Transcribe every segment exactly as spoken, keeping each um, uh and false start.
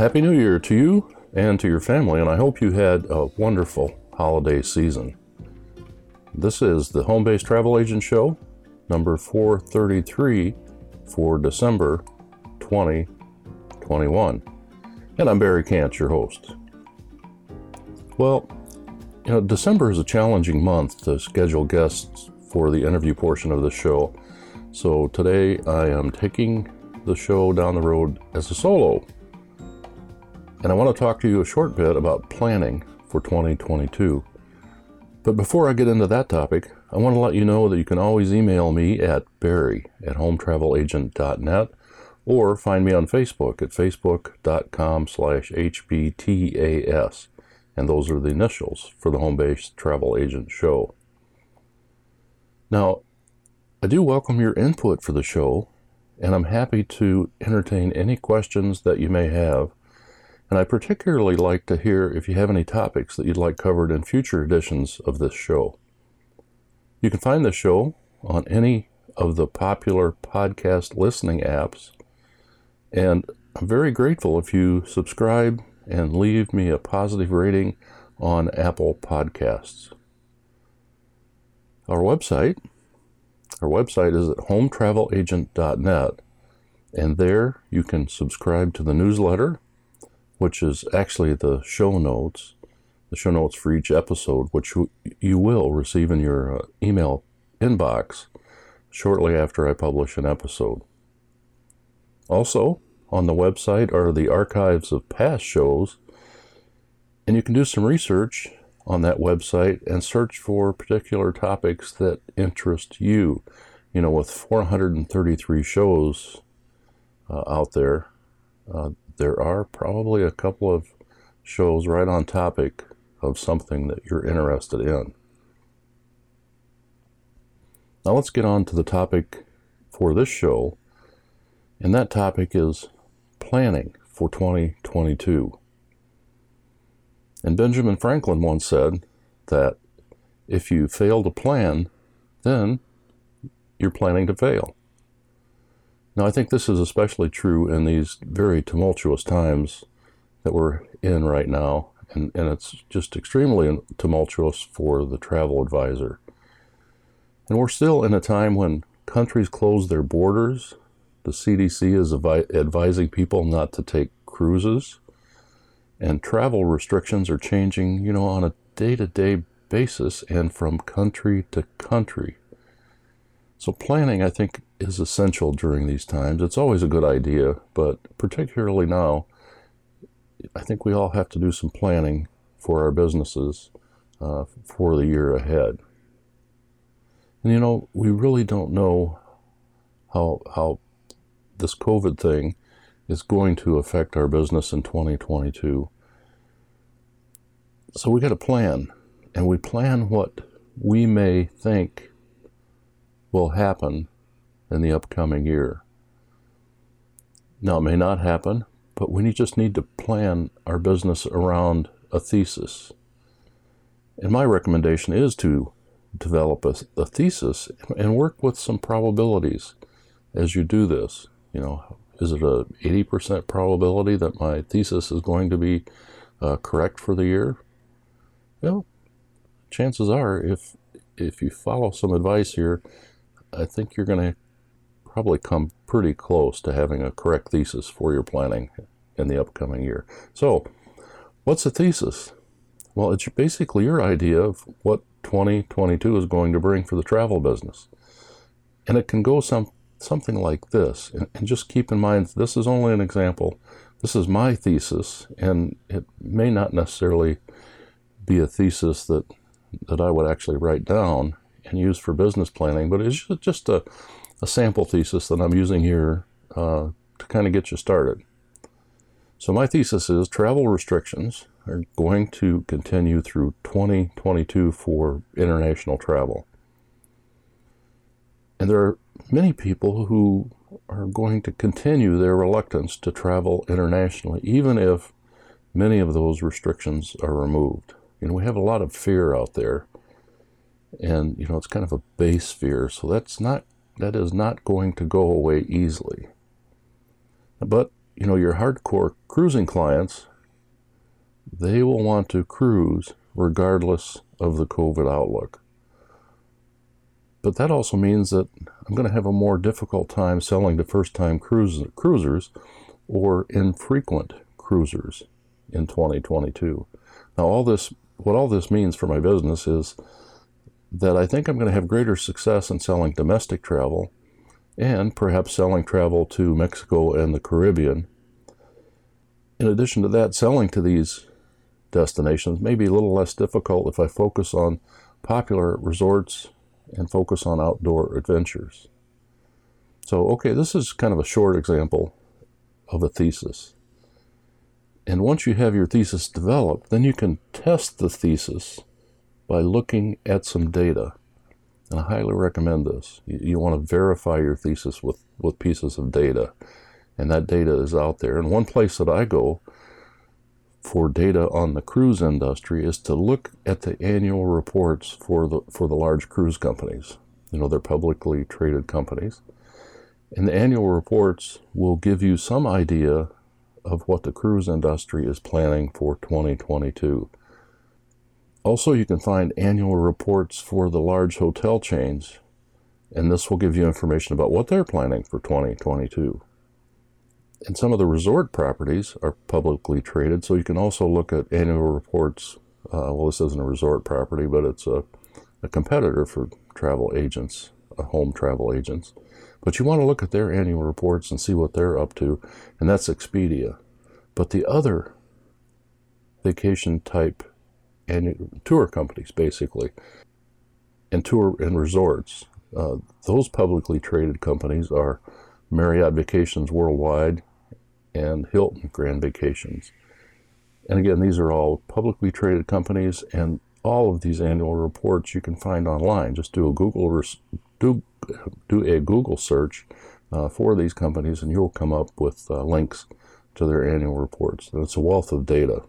Happy New Year to you and to your family, and I hope you had a wonderful holiday season. This is the Home Based Travel Agent Show, number four thirty-three for December twenty twenty-one. And I'm Barry Kant, your host. Well, you know, December is a challenging month to schedule guests for the interview portion of the show. So today I am taking the show down the road as a solo. And I want to talk to you a short bit about planning for twenty twenty-two. But before I get into that topic, I want to let you know that you can always email me at barry at home travel agent dot net or find me on Facebook at facebook.com slash hbtas. And those are the initials for the Home Based Travel Agent Show. Now, I do welcome your input for the show, and I'm happy to entertain any questions that you may have. And I particularly like to hear if you have any topics that you'd like covered in future editions of this show. You can find the show on any of the popular podcast listening apps, and I'm very grateful if you subscribe and leave me a positive rating on Apple Podcasts. Our website, our website is at home travel agent dot net, and there you can subscribe to the newsletter, which is actually the show notes, the show notes for each episode, which you will receive in your uh, email inbox shortly after I publish an episode. Also, on the website are the archives of past shows, and you can do some research on that website and search for particular topics that interest you. You know, with four hundred thirty-three shows uh, out there, uh, there are probably a couple of shows right on topic of something that you're interested in. Now let's get on to the topic for this show, and that topic is planning for twenty twenty-two. And Benjamin Franklin once said that if you fail to plan, then you're planning to fail. Now, I think this is especially true in these very tumultuous times that we're in right now, and, and it's just extremely tumultuous for the travel advisor. And we're still in a time when countries close their borders. The C D C is avi- advising people not to take cruises, and travel restrictions are changing, you know, on a day-to-day basis and from country to country. So planning, I think, is essential during these times. It's always a good idea, but particularly now, I think we all have to do some planning for our businesses uh, for the year ahead. And you know, we really don't know how how this COVID thing is going to affect our business in twenty twenty-two. So we got to plan, and we plan what we may think will happen in the upcoming year. Now, it may not happen, but we just need to plan our business around a thesis. And my recommendation is to develop a, a thesis and work with some probabilities as you do this. You know, is it a eighty percent probability that my thesis is going to be uh, correct for the year? Well, chances are, if if you follow some advice here, I think you're going to probably come pretty close to having a correct thesis for your planning in the upcoming year. So, what's a thesis? Well, it's basically your idea of what twenty twenty-two is going to bring for the travel business. And it can go some something like this. And, and just keep in mind, this is only an example. This is my thesis, and it may not necessarily be a thesis that, that I would actually write down and use for business planning, but it's just a, a sample thesis that I'm using here uh, to kind of get you started. So my thesis is travel restrictions are going to continue through twenty twenty-two for international travel. And there are many people who are going to continue their reluctance to travel internationally, even if many of those restrictions are removed. You know, we have a lot of fear out there, and, you know, it's kind of a base fear, so that's not, that is not going to go away easily. But you know, your hardcore cruising clients, they will want to cruise regardless of the COVID outlook. But that also means that I'm going to have a more difficult time selling to first-time cruise, cruisers or infrequent cruisers in twenty twenty-two. Now, all this, what all this means for my business is that I think I'm going to have greater success in selling domestic travel and perhaps selling travel to Mexico and the Caribbean. In addition to that, selling to these destinations may be a little less difficult if I focus on popular resorts and focus on outdoor adventures. So, okay, this is kind of a short example of a thesis. And once you have your thesis developed, then you can test the thesis by looking at some data. And I highly recommend this. You, you want to verify your thesis with, with pieces of data. And that data is out there. And one place that I go for data on the cruise industry is to look at the annual reports for the for the large cruise companies. You know, they're publicly traded companies. And the annual reports will give you some idea of what the cruise industry is planning for twenty twenty-two. Also, you can find annual reports for the large hotel chains, and this will give you information about what they're planning for twenty twenty-two. And some of the resort properties are publicly traded, so you can also look at annual reports. Uh, well, this isn't a resort property, but it's a, a competitor for travel agents, uh, home travel agents. But you want to look at their annual reports and see what they're up to, and that's Expedia. But the other vacation type annual tour companies, basically, and tour and resorts, uh, those publicly traded companies are Marriott Vacations Worldwide and Hilton Grand Vacations. And again, these are all publicly traded companies, and all of these annual reports you can find online. Just do a Google do do a Google search uh, for these companies, and you'll come up with uh, links to their annual reports. And it's a wealth of data.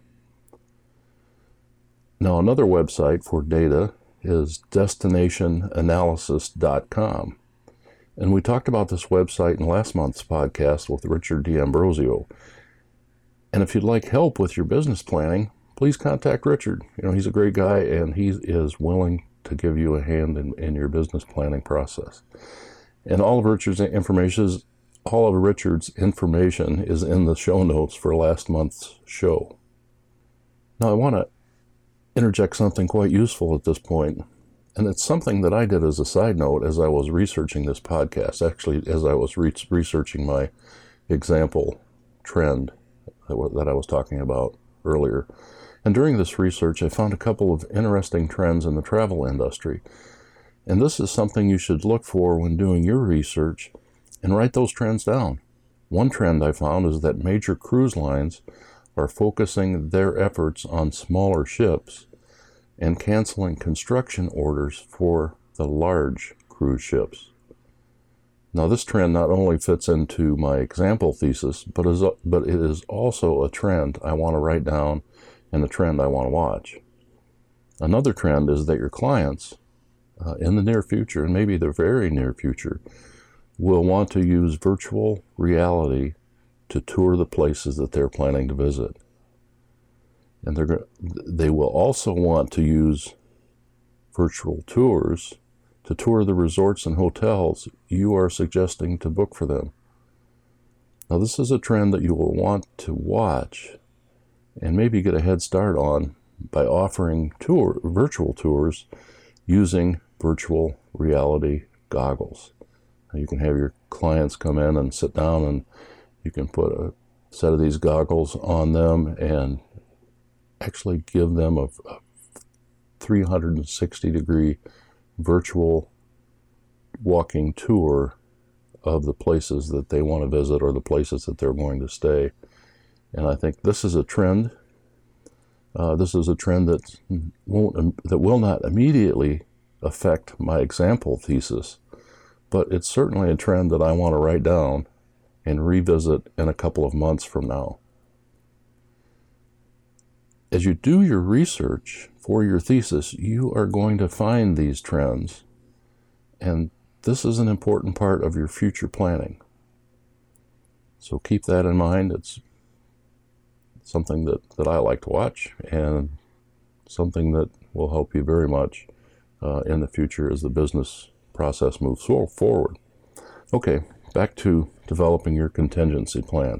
Now, another website for data is destination analysis dot com. And we talked about this website in last month's podcast with Richard D'Ambrosio. And if you'd like help with your business planning, please contact Richard. You know, he's a great guy, and he is willing to give you a hand in, in your business planning process. And all of Richard's information is, all of Richard's information is in the show notes for last month's show. Now, I want to interject something quite useful at this point. And it's something that I did as a side note as I was researching this podcast, actually as I was re- researching my example trend that, w- that I was talking about earlier. And during this research, I found a couple of interesting trends in the travel industry. And this is something you should look for when doing your research and write those trends down. One trend I found is that major cruise lines are focusing their efforts on smaller ships and canceling construction orders for the large cruise ships. Now, this trend not only fits into my example thesis, but is but it is also a trend I want to write down and a trend I want to watch. Another trend is that your clients uh, in the near future, and maybe the very near future, will want to use virtual reality to tour the places that they're planning to visit. And they're, they will also want to use virtual tours to tour the resorts and hotels you are suggesting to book for them. Now, this is a trend that you will want to watch and maybe get a head start on by offering tour, virtual tours using virtual reality goggles. Now, you can have your clients come in and sit down, and you can put a set of these goggles on them and actually give them a, a three hundred sixty degree virtual walking tour of the places that they want to visit or the places that they're going to stay. And I think this is a trend. Uh, this is a trend that won't that will not immediately affect my example thesis, but it's certainly a trend that I want to write down and revisit in a couple of months from now. As you do your research for your thesis, you are going to find these trends, and this is an important part of your future planning. So keep that in mind. It's something that, that I like to watch, and something that will help you very much uh, in the future as the business process moves forward. Okay, back to developing your contingency plan.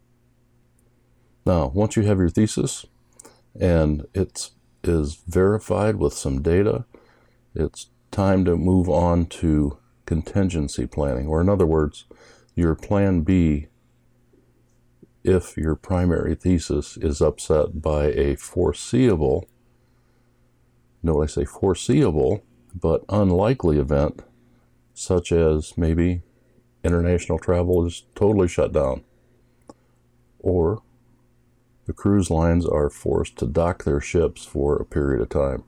Now, once you have your thesis and it is verified with some data, it's time to move on to contingency planning, or in other words, your plan B if your primary thesis is upset by a foreseeable, no, I say foreseeable, but unlikely event, such as maybe international travel is totally shut down, or the cruise lines are forced to dock their ships for a period of time.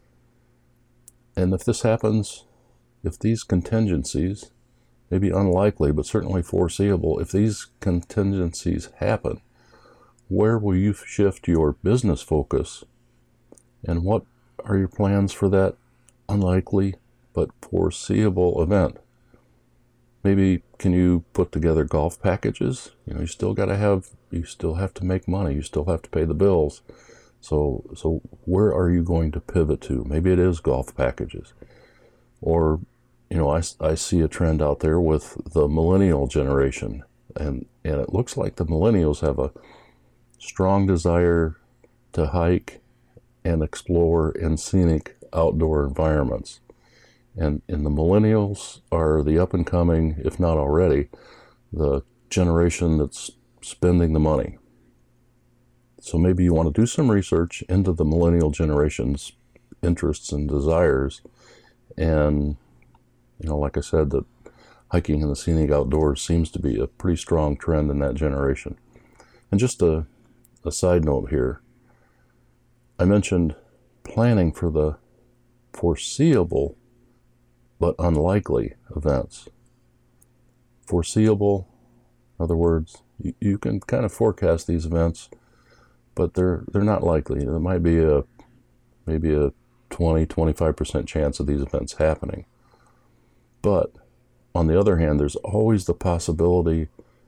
And if this happens, if these contingencies, maybe unlikely, but certainly foreseeable, if these contingencies happen, where will you shift your business focus, and what are your plans for that unlikely but foreseeable event? Maybe can you put together golf packages? You know, you still got to have, you still have to make money, you still have to pay the bills. So, so where are you going to pivot to? Maybe it is golf packages. Or, you know, I, I see a trend out there with the millennial generation, and, and it looks like the millennials have a strong desire to hike and explore in scenic outdoor environments. And, and the millennials are the up and coming, if not already, the generation that's spending the money. So maybe you want to do some research into the millennial generation's interests and desires. And, you know, like I said, that hiking in the scenic outdoors seems to be a pretty strong trend in that generation. And just a, a side note here, I mentioned planning for the foreseeable but unlikely events. Foreseeable, in other words, you, you can kind of forecast these events, but they're they're not likely. There might be a maybe a twenty, twenty-five percent chance of these events happening. But on the other hand, there's always the possibility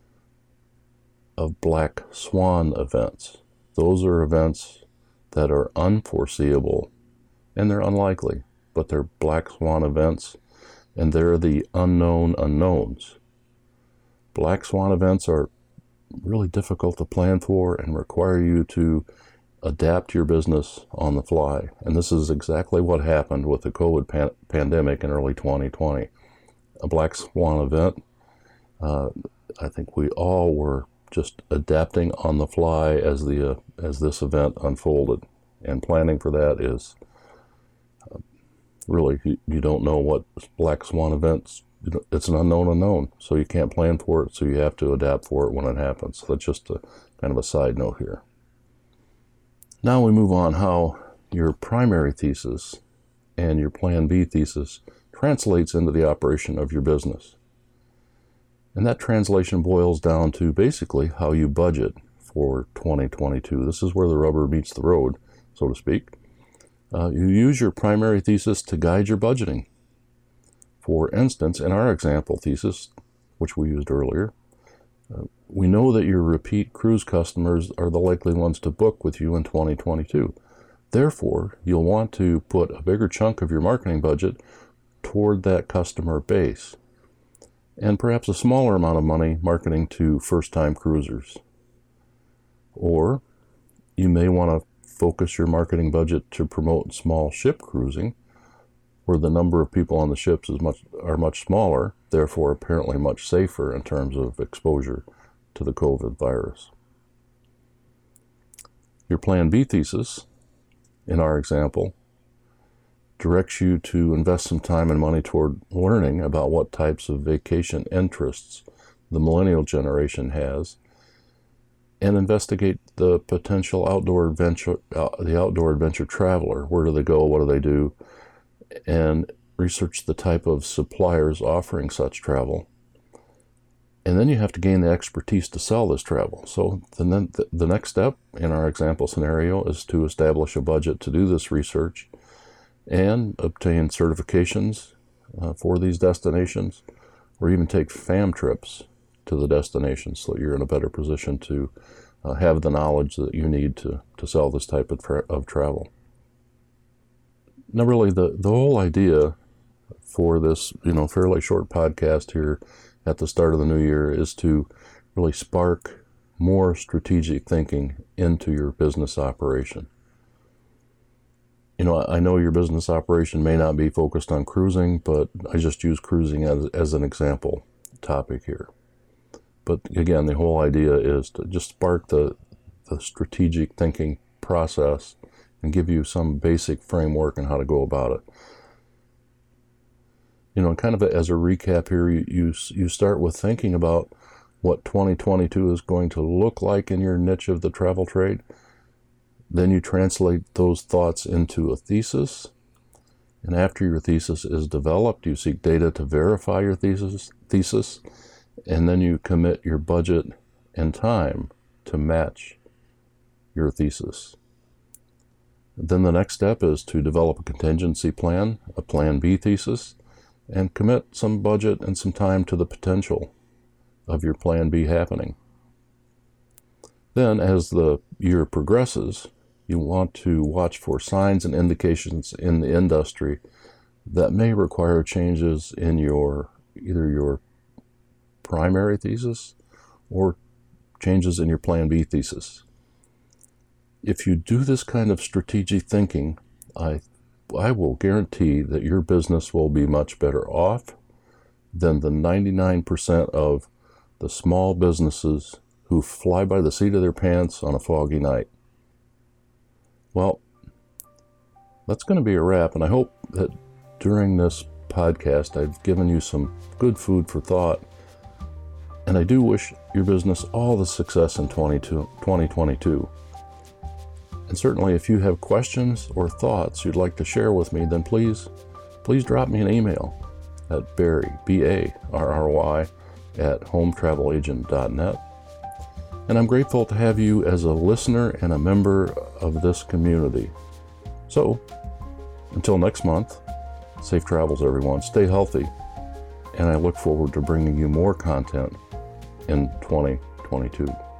of black swan events. Those are events that are unforeseeable and they're unlikely, but they're black swan events, and they're the unknown unknowns. Black swan events are really difficult to plan for and require you to adapt your business on the fly. And this is exactly what happened with the COVID pan- pandemic in early twenty twenty. A black swan event, uh, I think we all were just adapting on the fly as the uh, as this event unfolded, and planning for that is uh, really you, you don't know what black swan events. It's an unknown unknown, so you can't plan for it. So you have to adapt for it when it happens. So that's just a kind of a side note here. Now we move on how your primary thesis and your Plan B thesis translates into the operation of your business. And that translation boils down to basically how you budget for twenty twenty-two. This is where the rubber meets the road, so to speak. Uh, you use your primary thesis to guide your budgeting. For instance, in our example thesis, which we used earlier, uh, we know that your repeat cruise customers are the likely ones to book with you in twenty twenty-two. Therefore, you'll want to put a bigger chunk of your marketing budget toward that customer base, and perhaps a smaller amount of money marketing to first-time cruisers. Or you may want to focus your marketing budget to promote small ship cruising, where the number of people on the ships is much are much smaller, therefore apparently much safer in terms of exposure to the COVID virus. Your Plan B thesis, in our example, directs you to invest some time and money toward learning about what types of vacation interests the millennial generation has, and investigate the potential outdoor adventure, uh, the outdoor adventure traveler. Where do they go? What do they do? And research the type of suppliers offering such travel. And then you have to gain the expertise to sell this travel. So then the next step in our example scenario is to establish a budget to do this research and obtain certifications uh, for these destinations, or even take fam trips to to the destination so that you're in a better position to uh, have the knowledge that you need to, to sell this type of, tra- of travel. Now, really, the, the whole idea for this, you know, fairly short podcast here at the start of the new year is to really spark more strategic thinking into your business operation. You know, I know your business operation may not be focused on cruising, but I just use cruising as, as an example topic here. But again, the whole idea is to just spark the, the strategic thinking process and give you some basic framework on how to go about it. You know, kind of a, as a recap here, you, you you start with thinking about what twenty twenty-two is going to look like in your niche of the travel trade. Then you translate those thoughts into a thesis. And after your thesis is developed, you seek data to verify your thesis, thesis, and then you commit your budget and time to match your thesis. Then the next step is to develop a contingency plan, a plan B thesis, and commit some budget and some time to the potential of your plan B happening. Then, as the year progresses, you want to watch for signs and indications in the industry that may require changes in your either your primary thesis or changes in your plan B thesis. If you do this kind of strategic thinking, I I will guarantee that your business will be much better off than the ninety-nine percent of the small businesses who fly by the seat of their pants on a foggy night. Well, that's going to be a wrap, and I hope that during this podcast I've given you some good food for thought, and I do wish your business all the success in twenty twenty-two. And certainly if you have questions or thoughts you'd like to share with me, then please, please drop me an email at Barry, B A R R Y, at home travel agent dot net. And I'm grateful to have you as a listener and a member of this community. So, until next month, safe travels everyone, stay healthy, and I look forward to bringing you more content in twenty twenty-two.